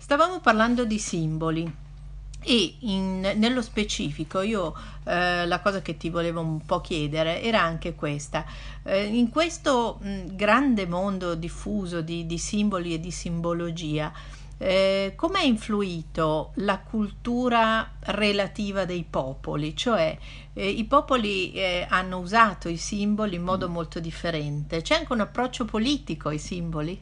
Stavamo parlando di simboli e nello specifico io la cosa che ti volevo un po' chiedere era anche questa. In questo grande mondo diffuso di simboli e di simbologia, come ha influito la cultura relativa dei popoli? Cioè, i popoli hanno usato i simboli in modo molto differente. C'è anche un approccio politico ai simboli?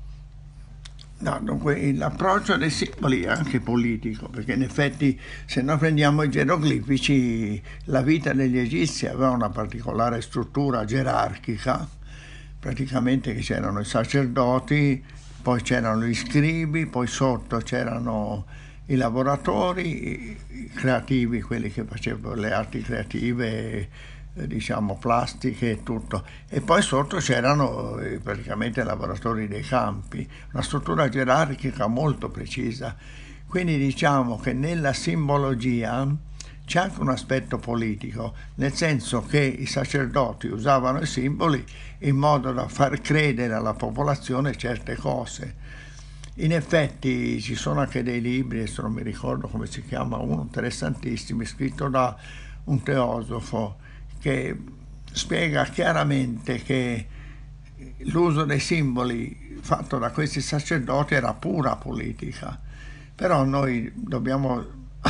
No, dunque l'approccio dei simboli è anche politico, perché in effetti se noi prendiamo i geroglifici, la vita degli egizi aveva una particolare struttura gerarchica, praticamente che c'erano i sacerdoti, poi c'erano gli scribi, poi sotto c'erano i lavoratori, i creativi, quelli che facevano le arti creative, diciamo plastiche e tutto, e poi sotto c'erano praticamente i lavoratori dei campi, una struttura gerarchica molto precisa. Quindi diciamo che nella simbologia c'è anche un aspetto politico, nel senso che i sacerdoti usavano i simboli in modo da far credere alla popolazione certe cose. In effetti ci sono anche dei libri, adesso non mi ricordo come si chiama, uno interessantissimo, scritto da un teosofo, che spiega chiaramente che l'uso dei simboli fatto da questi sacerdoti era pura politica. Però noi dobbiamo,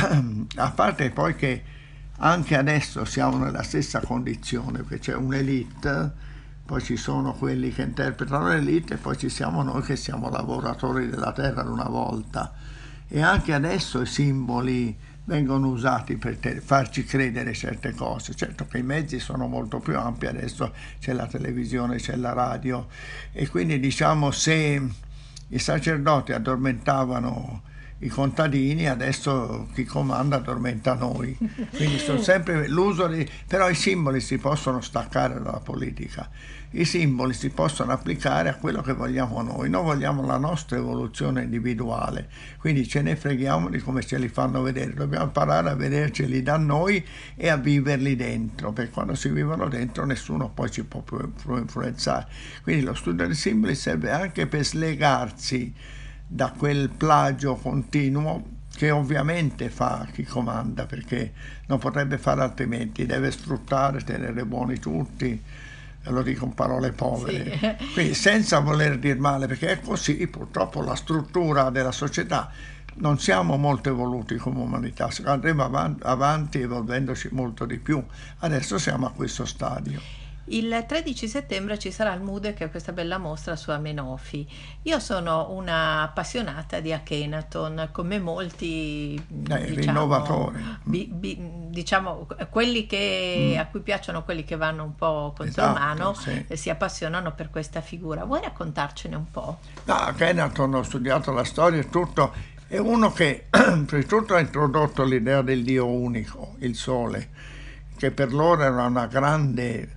a parte poi che anche adesso siamo nella stessa condizione, perché c'è un'elite, poi ci sono quelli che interpretano l'elite e poi ci siamo noi che siamo lavoratori della terra di una volta, e anche adesso i simboli vengono usati per farci credere certe cose. Certo che i mezzi sono molto più ampi, adesso c'è la televisione, c'è la radio, e quindi diciamo se i sacerdoti addormentavano i contadini, adesso chi comanda addormenta noi. Quindi sono sempre l'uso di... però i simboli si possono staccare dalla politica, i simboli si possono applicare a quello che vogliamo noi vogliamo la nostra evoluzione individuale, quindi ce ne freghiamo di come ce li fanno vedere, dobbiamo imparare a vederceli da noi e a viverli dentro, perché quando si vivono dentro nessuno poi ci può più influenzare. Quindi lo studio dei simboli serve anche per slegarsi da quel plagio continuo che ovviamente fa chi comanda, perché non potrebbe fare altrimenti, deve sfruttare, tenere buoni tutti, lo dico in parole povere, sì. Quindi senza voler dir male, perché è così purtroppo la struttura della società. Non siamo molto evoluti come umanità, andremo avanti evolvendoci molto di più, adesso siamo a questo stadio. Il 13 settembre ci sarà il MUDE, che è questa bella mostra su Amenofi. Io sono una appassionata di Akhenaton, come molti, rinnovatori. Diciamo, quelli che, a cui piacciono quelli che vanno un po' contromano, sì. Si appassionano per questa figura. Vuoi raccontarcene un po'? No, Akhenaton, ho studiato la storia e tutto, è uno che prima di tutto ha introdotto l'idea del Dio unico, il Sole, che per loro era una grande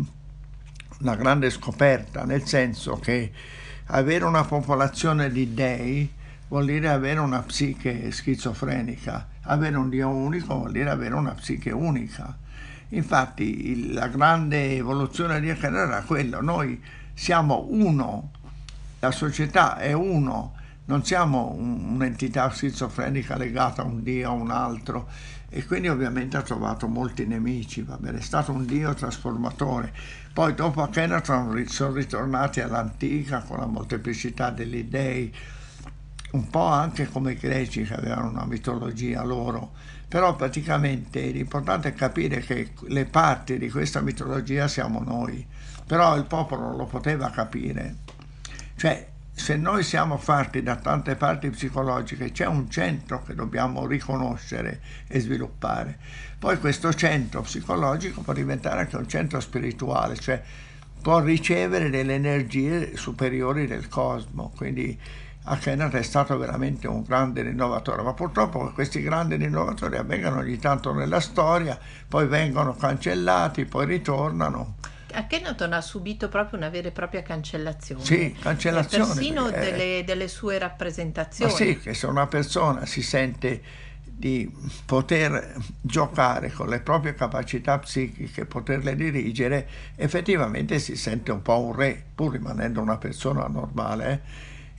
scoperta, nel senso che avere una popolazione di dei vuol dire avere una psiche schizofrenica, avere un Dio unico vuol dire avere una psiche unica. Infatti la grande evoluzione di Akhenaton era quello: noi siamo uno, la società è uno, non siamo un'entità schizofrenica legata a un Dio o a un altro, e quindi ovviamente ha trovato molti nemici, va bene, è stato un Dio trasformatore. Poi dopo Akhenaton sono ritornati all'antica con la molteplicità degli dei, un po' anche come i greci che avevano una mitologia loro, però praticamente l'importante è capire che le parti di questa mitologia siamo noi, però il popolo non lo poteva capire. Cioè, se noi siamo fatti da tante parti psicologiche, c'è un centro che dobbiamo riconoscere e sviluppare. Poi questo centro psicologico può diventare anche un centro spirituale, cioè può ricevere delle energie superiori del cosmo. Quindi Akhenaton è stato veramente un grande rinnovatore, ma purtroppo questi grandi rinnovatori avvengono ogni tanto nella storia, poi vengono cancellati, poi ritornano. Akhenaton ha subito proprio una vera e propria cancellazione. Sì, cancellazione. Persino delle sue rappresentazioni. Ma sì, che se una persona si sente di poter giocare con le proprie capacità psichiche, poterle dirigere, effettivamente si sente un po' un re, pur rimanendo una persona normale.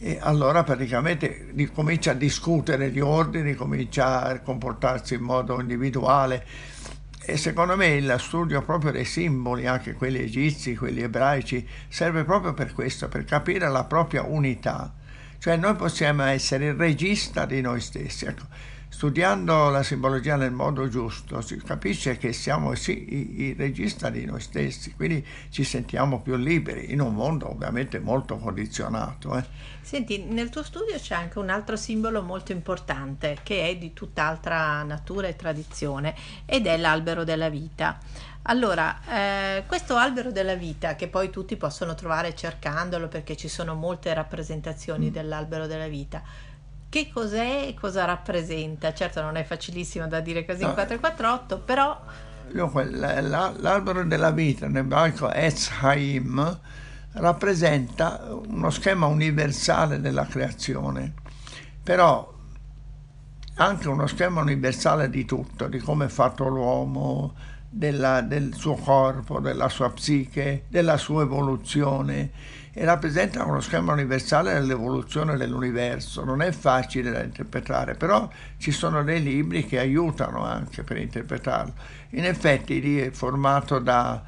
E allora praticamente comincia a discutere gli ordini, comincia a comportarsi in modo individuale. E secondo me il studio proprio dei simboli, anche quelli egizi, quelli ebraici, serve proprio per questo, per capire la propria unità. Cioè noi possiamo essere il regista di noi stessi. Ecco, studiando la simbologia nel modo giusto si capisce che siamo sì i regista di noi stessi, quindi ci sentiamo più liberi in un mondo ovviamente molto condizionato. Senti, nel tuo studio c'è anche un altro simbolo molto importante che è di tutt'altra natura e tradizione ed è l'albero della vita. Allora, questo albero della vita, che poi tutti possono trovare cercandolo perché ci sono molte rappresentazioni dell'albero della vita, che cos'è e cosa rappresenta? Certo non è facilissimo da dire così in 448, però... Dunque, l'albero della vita, in ebraico Etz Haim, rappresenta uno schema universale della creazione, però anche uno schema universale di tutto, di come è fatto l'uomo, del suo corpo, della sua psiche, della sua evoluzione, e rappresenta uno schema universale dell'evoluzione dell'universo. Non è facile da interpretare, però ci sono dei libri che aiutano anche per interpretarlo. In effetti lì è formato da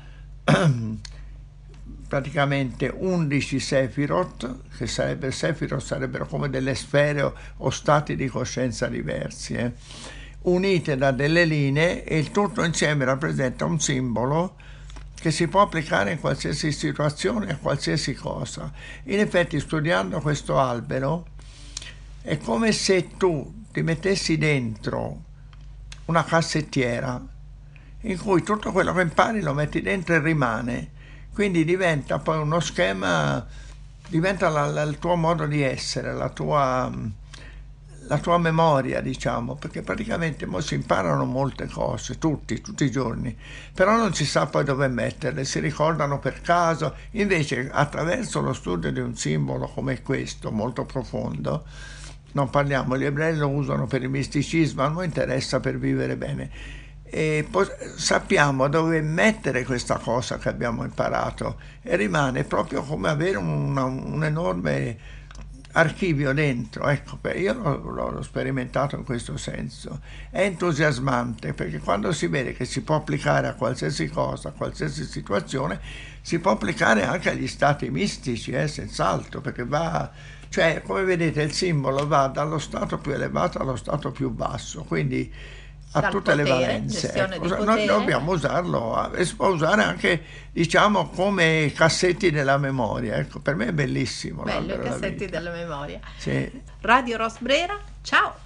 praticamente 11 Sefirot, che sarebbero come delle sfere o stati di coscienza diversi, unite da delle linee, e il tutto insieme rappresenta un simbolo che si può applicare in qualsiasi situazione, a qualsiasi cosa. In effetti, studiando questo albero, è come se tu ti mettessi dentro una cassettiera in cui tutto quello che impari lo metti dentro e rimane. Quindi diventa poi uno schema, diventa il tuo modo di essere, la tua memoria, diciamo, perché praticamente si imparano molte cose, tutti i giorni, però non si sa poi dove metterle, si ricordano per caso. Invece attraverso lo studio di un simbolo come questo, molto profondo, non parliamo, gli ebrei lo usano per il misticismo, a noi interessa per vivere bene. E sappiamo dove mettere questa cosa che abbiamo imparato, e rimane proprio come avere un enorme archivio dentro. Ecco, io l'ho sperimentato in questo senso. È entusiasmante perché quando si vede che si può applicare a qualsiasi cosa, a qualsiasi situazione, si può applicare anche agli stati mistici, senz'altro, perché cioè, come vedete, il simbolo va dallo stato più elevato allo stato più basso, quindi ha tutte le valenze. Ecco, noi dobbiamo usarlo, si può usare anche, diciamo, come cassetti della memoria. Ecco, per me è bellissimo. Bello, i cassetti della memoria. Sì. Radio Ros Brera, ciao!